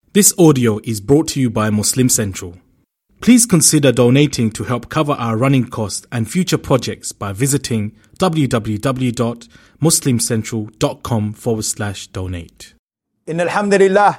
This audio is brought to you by Muslim Central. Please consider donating to help cover our running costs and future projects by visiting www.muslimcentral.com/donate. إن الحمد لله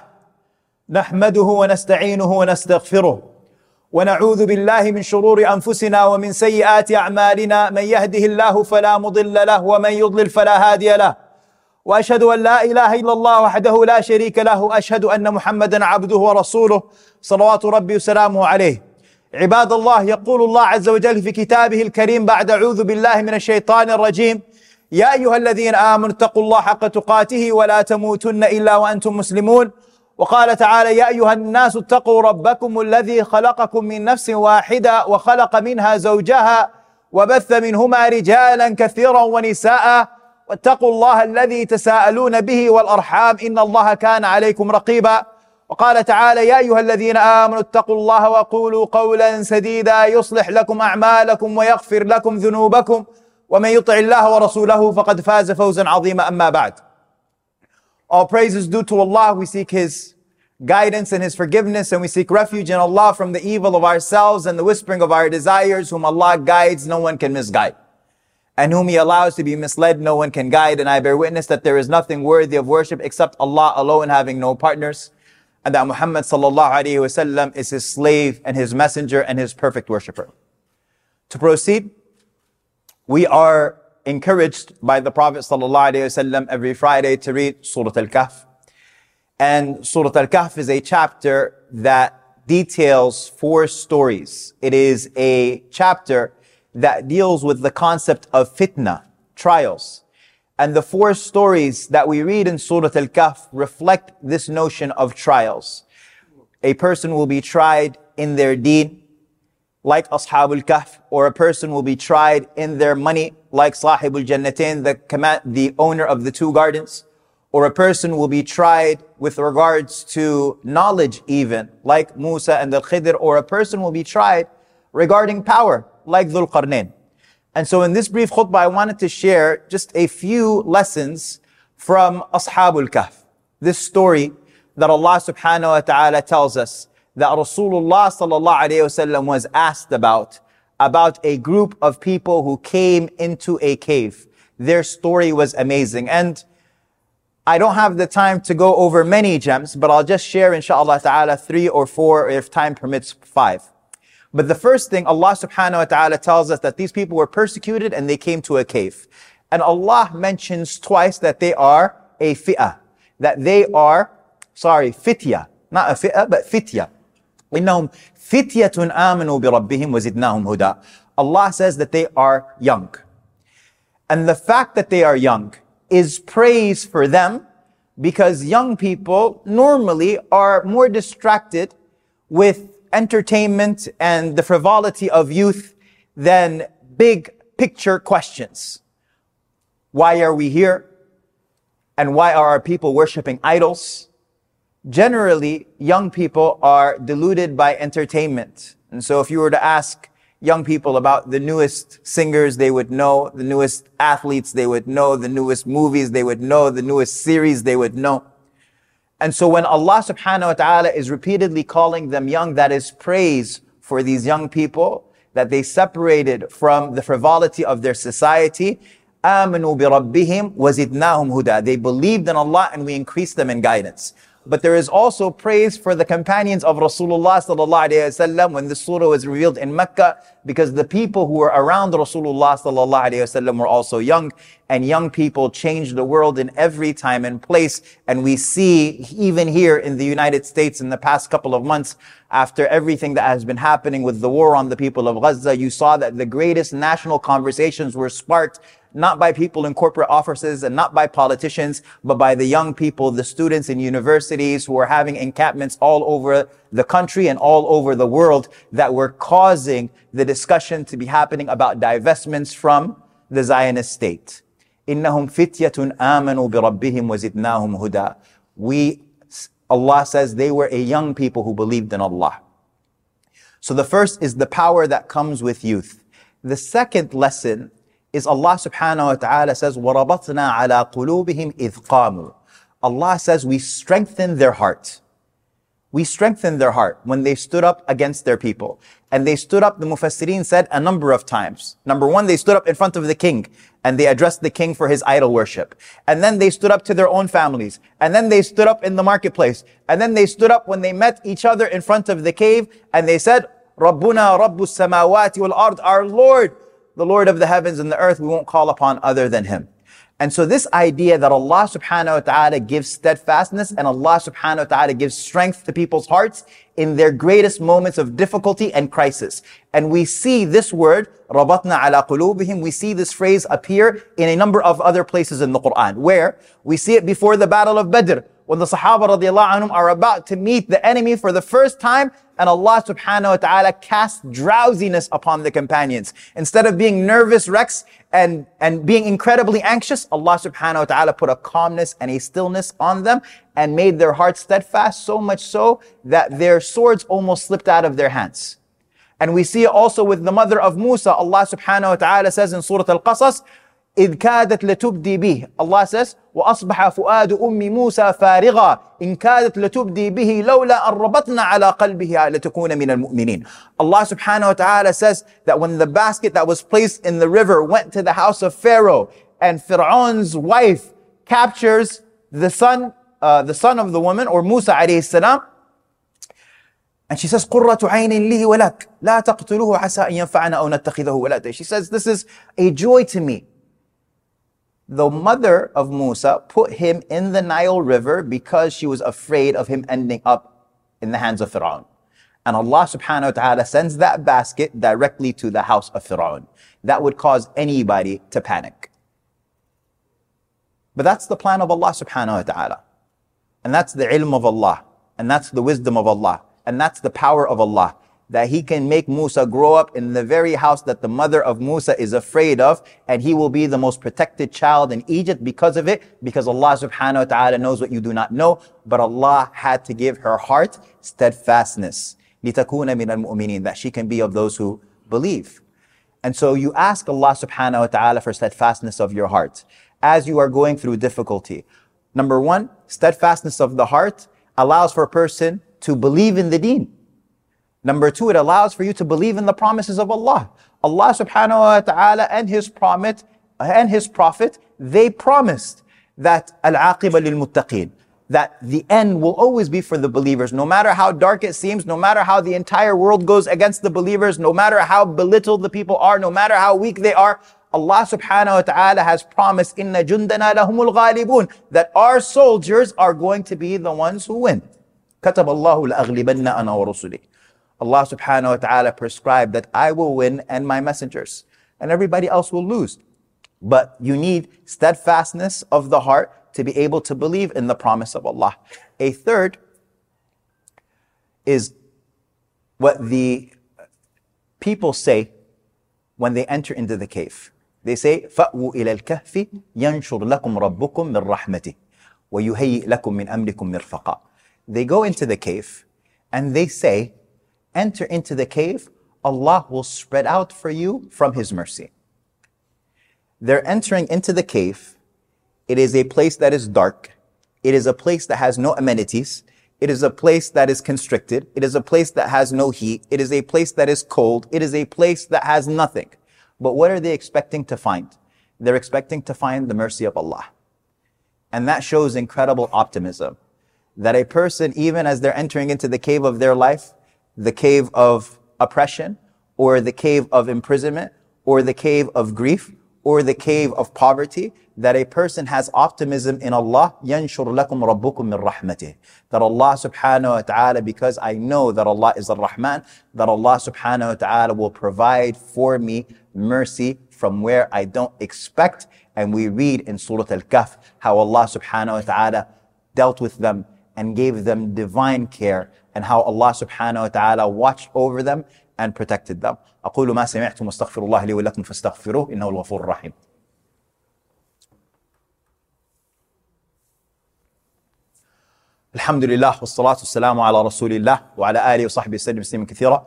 نحمده ونستعينه ونستغفره ونعوذ بالله من شرور أنفسنا ومن سيئات أعمالنا من يهده الله فلا مضل له ومن يضلل فلا هادي له وأشهد أن لا إله إلا الله وحده لا شريك له وأشهد أن محمدا عبده ورسوله صلوات ربي وسلامه عليه. عباد الله، يقول الله عز وجل في كتابه الكريم بعد أعوذ بالله من الشيطان الرجيم: يا أيها الذين آمنوا اتقوا الله حق تقاته ولا تموتن إلا وأنتم مسلمون. وقال تعالى: يا أيها الناس اتقوا ربكم الذي خلقكم من نفس واحدة وخلق منها زوجها وبث منهما رجالا كثيرا ونساء واتقوا الله الذي تساءلون به والأرحام إن الله كان عليكم رقيبا. وقال تعالى: يا أيها الذين آمنوا اتقوا الله وقولوا قولا سديدا يصلح لكم أعمالكم ويغفر لكم ذنوبكم ومن يطع الله ورسوله فقد فاز فوزا عظيما. أما بعد. All praise is due to Allah. We seek His guidance and His forgiveness, and we seek refuge in Allah from the evil of ourselves and the whispering of our desires. Whom Allah guides, no one can misguide, and whom He allows to be misled, no one can guide. And I bear witness that there is nothing worthy of worship except Allah alone, having no partners, and that Muhammad sallallahu alaihi wasallam is His slave and His messenger and His perfect worshipper. To proceed, we are encouraged by the Prophet sallallahu alaihi wasallam every Friday to read Surah Al-Kahf. And Surah Al-Kahf is a chapter that details 4 stories. It is a chapter that deals with the concept of fitna, trials. And the 4 stories that we read in Surah Al-Kahf reflect this notion of trials. A person will be tried in their deen, like Ashabul Kahf, or a person will be tried in their money, like Sahibul Jannatain, the owner of the 2 gardens. Or a person will be tried with regards to knowledge even, like Musa and Al-Khidr. Or a person will be tried regarding power, like Dhul Qarnayn. And so in this brief khutbah, I wanted to share just a few lessons from Ashabul Kahf. This story that Allah subhanahu wa ta'ala tells us that Rasulullah sallallahu alayhi wasallam was asked about a group of people who came into a cave. Their story was amazing. And I don't have the time to go over many gems, but I'll just share inshallah ta'ala 3 or 4, or if time permits 5. But the first thing, Allah subhanahu wa ta'ala tells us that these people were persecuted and they came to a cave. And Allah mentions twice that they are a fi'ah, that they are, fitya, not a fi'ah, but fitya. إِنَّهُمْ فِتْيَةٌ آمَنُوا بِرَبِّهِمْ وَزِدْنَاهُمْ هُدًى. Allah says that they are young. And the fact that they are young is praise for them, because young people normally are more distracted with entertainment and the frivolity of youth than big picture questions. Why are we here? And why are our people worshiping idols? Generally, young people are deluded by entertainment. And so if you were to ask young people about the newest singers, they would know; the newest athletes, they would know; the newest movies, they would know; the newest series, they would know. And so when Allah subhanahu wa ta'ala is repeatedly calling them young, that is praise for these young people, that they separated from the frivolity of their society. آمنوا بربهم وزدناهم هدى. They believed in Allah and we increased them in guidance. But there is also praise for the companions of Rasulullah sallallahu alayhi wasallam when the surah was revealed in Mecca, because the people who were around Rasulullah sallallahu alayhi wasallam were also young, and young people change the world in every time and place. And we see even here in the United States in the past couple of months, after everything that has been happening with the war on the people of Gaza, you saw that the greatest national conversations were sparked not by people in corporate offices and not by politicians, but by the young people, the students in universities who are having encampments all over the country and all over the world, that were causing the discussion to be happening about divestments from the Zionist state. إِنَّهُمْ فِتْيَةٌ آمَنُوا بِرَبِّهِمْ وَزِدْنَاهُمْ هُدًى. Allah says they were a young people who believed in Allah. So the first is the power that comes with youth. The second lesson is Allah subhanahu wa ta'ala says, وَرَبَطْنَا عَلَىٰ قُلُوبِهِمْ إِذْ قَامُوا. Allah says we strengthen their heart. We strengthened their heart when they stood up against their people. And they stood up, the Mufassirin said, a number of times. Number one, they stood up in front of the king and they addressed the king for his idol worship. And then they stood up to their own families. And then they stood up in the marketplace. And then they stood up when they met each other in front of the cave and they said, Rabbuna Rabbus Samawati wal Ard, our Lord, the Lord of the heavens and the earth, we won't call upon other than Him. And so this idea that Allah subhanahu wa ta'ala gives steadfastness and Allah subhanahu wa ta'ala gives strength to people's hearts in their greatest moments of difficulty and crisis. And we see this word, رَبَطْنَا عَلَى قُلُوبِهِمْ, we see this phrase appear in a number of other places in the Quran, where we see it before the Battle of Badr, when the Sahaba radiallahu anhum are about to meet the enemy for the first time, and Allah subhanahu wa ta'ala cast drowsiness upon the companions. Instead of being nervous wrecks and being incredibly anxious, Allah subhanahu wa ta'ala put a calmness and a stillness on them and made their hearts steadfast, so much so that their swords almost slipped out of their hands. And we see it also with the mother of Musa. Allah subhanahu wa ta'ala says in Surah Al-Qasas, إِذْ كَادَتْ لَتُبْدِي بِهِ. Allah says, وَأَصْبَحَ فُؤَادُ أُمِّ مُوسَى فَارِغًا إِنْ كَادَتْ لَتُبْدِي بِهِ لَوْلَا أَنْ رَبَطْنَا عَلَى قَلْبِهَا لَتَكُونَ مِنَ الْمُؤْمِنِينَ. Allah subhanahu wa ta'ala says that when the basket that was placed in the river went to the house of Pharaoh, and Fir'aun's wife captures the son of the woman, or Musa alayhi salam, and she says, قُرَّةُ عَيْنٍ لِي وَلَكَ لَا تَقْتُلُوهُ عَسَىٰ أَن يَنْفَعَنَا أَوْ نَتَّخِذَهُ وَلَدًا. She says, this is a joy to me. The mother of Musa put him in the Nile River because she was afraid of him ending up in the hands of Fir'aun. And Allah subhanahu wa ta'ala sends that basket directly to the house of Fir'aun. That would cause anybody to panic. But that's the plan of Allah subhanahu wa ta'ala. And that's the ilm of Allah. And that's the wisdom of Allah. And that's the power of Allah. That He can make Musa grow up in the very house that the mother of Musa is afraid of, and he will be the most protected child in Egypt because of it, because Allah subhanahu wa ta'ala knows what you do not know. But Allah had to give her heart steadfastness, لِتَكُونَ مِنَ الْمُؤْمِنِينَ, that she can be of those who believe. And so you ask Allah subhanahu wa ta'ala for steadfastness of your heart as you are going through difficulty. Number one, steadfastness of the heart allows for a person to believe in the deen. Number two, it allows for you to believe in the promises of Allah. Allah subhanahu wa ta'ala and His prophet, they promised that al-aqiba lil-muttaqeen, that the end will always be for the believers. No matter how dark it seems, no matter how the entire world goes against the believers, no matter how belittled the people are, no matter how weak they are, Allah subhanahu wa ta'ala has promised, inna jundana lahumul ghalibun, that our soldiers are going to be the ones who win. كتب الله لأغلبن أنا ورسلي. Allah subhanahu wa ta'ala prescribed that I will win and my messengers, and everybody else will lose. But you need steadfastness of the heart to be able to believe in the promise of Allah. A third is what the people say when they enter into the cave. They say, فَأْوُوا إِلَى الْكَهْفِ يَنْشُرْ لَكُمْ رَبُّكُمْ مِنْ رَحْمَتِهِ وَيُهَيِّئْ لَكُمْ مِنْ أَمْرِكُمْ مِرْفَقًا. They go into the cave and they say, enter into the cave, Allah will spread out for you from His mercy. They're entering into the cave. It is a place that is dark. It is a place that has no amenities. It is a place that is constricted. It is a place that has no heat. It is a place that is cold. It is a place that has nothing. But what are they expecting to find? They're expecting to find the mercy of Allah. And that shows incredible optimism. That a person, even as they're entering into the cave of their life, the cave of oppression, or the cave of imprisonment, or the cave of grief, or the cave of poverty, that a person has optimism in Allah. يَنْشُرْ لَكُمْ رَبُّكُمْ مِنْ رَحْمَتِهِ. That Allah subhanahu wa ta'ala, because I know that Allah is Ar-Rahman, that Allah subhanahu wa ta'ala will provide for me mercy from where I don't expect. And we read in Surah Al-Kahf how Allah subhanahu wa ta'ala dealt with them and gave them divine care, and how Allah subhanahu wa ta'ala watched over them and protected them. أقول ما سمعتم واستغفر الله لي ولكم فاستغفروه إنه الغفور الرحيم. الحمد لله والصلاة والسلام على رسول الله وعلى آله وصحبه وسلم تسليما كثيرا.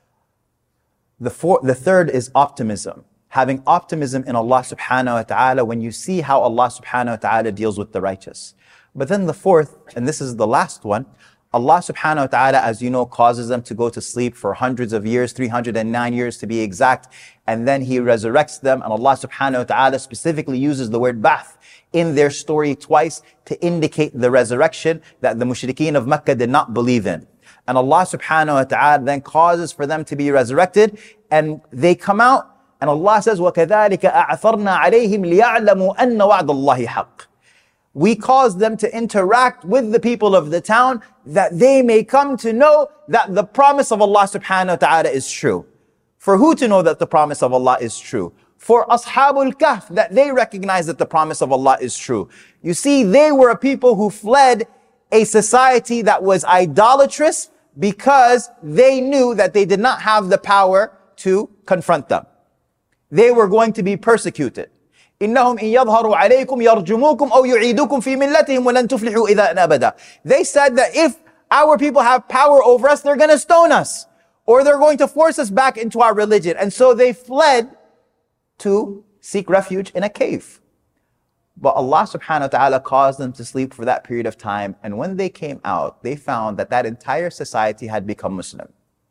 The third is optimism. Having optimism in Allah subhanahu wa ta'ala when you see how Allah subhanahu wa ta'ala deals with the righteous. But then the fourth, and this is the last one, Allah subhanahu wa ta'ala, as you know, causes them to go to sleep for hundreds of years, 309 years to be exact, and then He resurrects them, and Allah subhanahu wa ta'ala specifically uses the word ba'th in their story twice to indicate the resurrection that the mushrikeen of Mecca did not believe in. And Allah subhanahu wa ta'ala then causes for them to be resurrected, and they come out, and Allah says, وَكَذَلِكَ أَعْثَرْنَا عَلَيْهِمْ لِيَعْلَمُوا أَنَّ وَعْدَ اللَّهِ حَقٌّ. We cause them to interact with the people of the town that they may come to know that the promise of Allah subhanahu wa ta'ala is true. For who to know that the promise of Allah is true? For Ashabul Kahf, that they recognize that the promise of Allah is true. You see, they were a people who fled a society that was idolatrous because they knew that they did not have the power to confront them. They were going to be persecuted. إنهم إن يظهروا عليكم يرجموكم أو يعيدوكم في ملتهم ولن تفلحوا إذا أبدا. They said that if our people have power over us, they're going to stone us, or they're going to force us back into our religion. And so they fled to seek refuge in a cave. But Allah subhanahu wa ta'ala caused them to sleep for that period of time. And when they came out, they found that that entire society had become Muslim,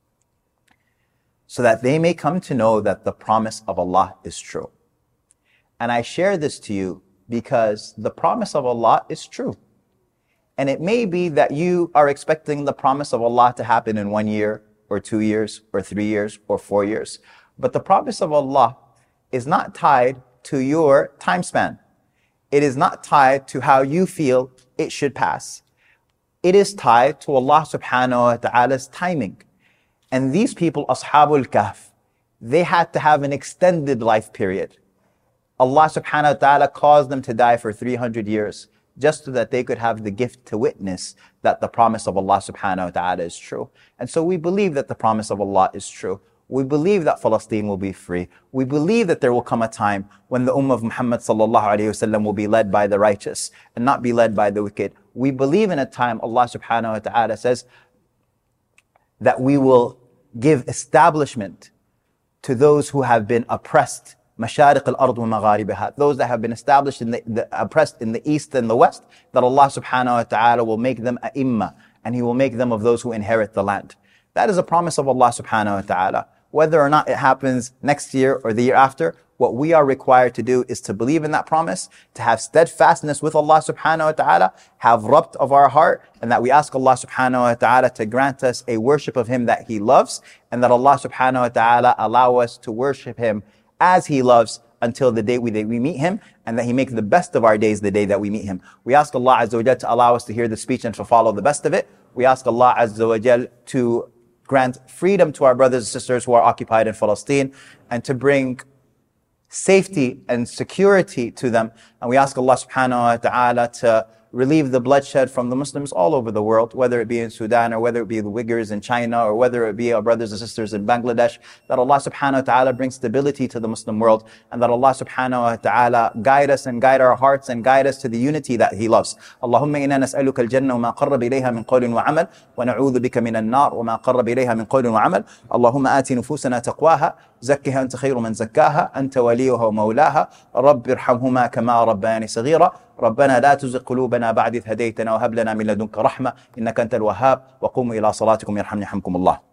so that they may come to know that the promise of Allah is true. And I share this to you because the promise of Allah is true. And it may be that you are expecting the promise of Allah to happen in 1 year, or 2 years, or 3 years, or 4 years. But the promise of Allah is not tied to your time span. It is not tied to how you feel it should pass. It is tied to Allah subhanahu wa ta'ala's timing. And these people, Ashabul Kahf, they had to have an extended life period. Allah subhanahu wa ta'ala caused them to die for 300 years just so that they could have the gift to witness that the promise of Allah subhanahu wa ta'ala is true. And so we believe that the promise of Allah is true. We believe that Palestine will be free. We believe that there will come a time when the Ummah of Muhammad sallallahu alayhi wasallam will be led by the righteous and not be led by the wicked. We believe in a time, Allah subhanahu wa ta'ala says, that we will give establishment to those who have been oppressed, مشارق الأرض ومغاربها, those that have been established in the oppressed in the east and the west, that Allah subhanahu wa ta'ala will make them a'imma, and He will make them of those who inherit the land. That is a promise of Allah subhanahu wa ta'ala. Whether or not it happens next year or the year after, what we are required to do is to believe in that promise, to have steadfastness with Allah subhanahu wa ta'ala, have rabt of our heart, and that we ask Allah subhanahu wa ta'ala to grant us a worship of Him that He loves, and that Allah subhanahu wa ta'ala allow us to worship Him as He loves until the day we meet Him, and that He make the best of our days the day that we meet Him. We ask Allah Azza wa Jal to allow us to hear the speech and to follow the best of it. We ask Allah Azza wa Jal to grant freedom to our brothers and sisters who are occupied in Palestine, and to bring safety and security to them. And we ask Allah subhanahu wa ta'ala to relieve the bloodshed from the Muslims all over the world, whether it be in Sudan, or whether it be the Uyghurs in China, or whether it be our brothers and sisters in Bangladesh, that Allah subhanahu wa ta'ala brings stability to the Muslim world, and that Allah subhanahu wa ta'ala guide us and guide our hearts and guide us to the unity that He loves. Allahumma inna nas'aluka al-jannah wa ma qarrab ilayha min qawlin wa amal, wa na'udhu bika min an-nar wa ma qarrab ilayha min qawlin wa amal. Allahumma ati nufusana taqwaha, zakkiha anta khayru man zakkaha, anta waliyuha wa mawlaha, rabbi irhamhuma kama rabbayani saghira. ربنا لا تزغ قلوبنا بعد إذ هديتنا وهب لنا من لدنك رحمة إنك أنت الوهاب وقوموا إلى صلاتكم يرحمني يرحمكم الله.